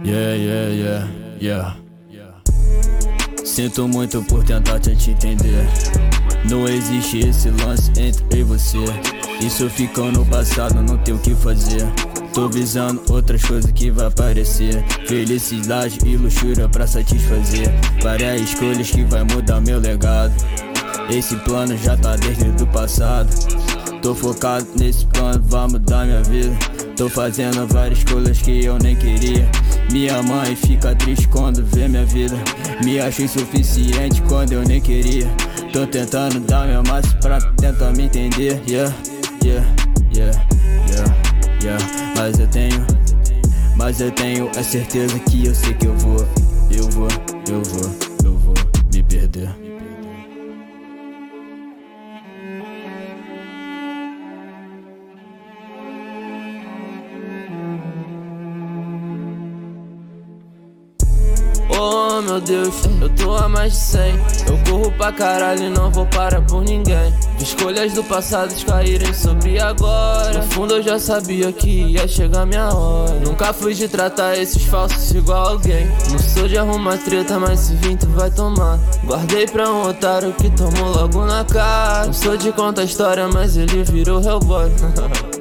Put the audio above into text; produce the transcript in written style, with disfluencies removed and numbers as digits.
Yeah, yeah, yeah, yeah. Sinto muito por tentar te entender. Não existe esse lance entre eu e você. Isso ficou no passado, não tem o que fazer. Tô visando outras coisas que vai aparecer. Felicidade e luxúria pra satisfazer. Várias escolhas que vai mudar meu legado. Esse plano já tá desde o passado. Tô focado nesse plano, vai mudar minha vida. Tô fazendo várias escolhas que eu nem queria. Minha mãe fica triste quando vê minha vida. Me acho insuficiente quando eu nem queria. Tô tentando dar meu máximo pra tentar me entender. Yeah, yeah, yeah, yeah, yeah. Mas eu tenho a certeza que eu sei que eu vou me perder. Oh meu Deus, eu tô a mais de 100. Eu corro pra caralho e não vou parar por ninguém. Vi escolhas do passado caírem sobre agora. No fundo eu já sabia que ia chegar minha hora. Nunca fui de tratar esses falsos igual alguém. Não sou de arrumar treta, mas se vir tu vai tomar. Guardei pra um otário que tomou logo na cara. Não sou de contar história, mas ele virou Hellboy.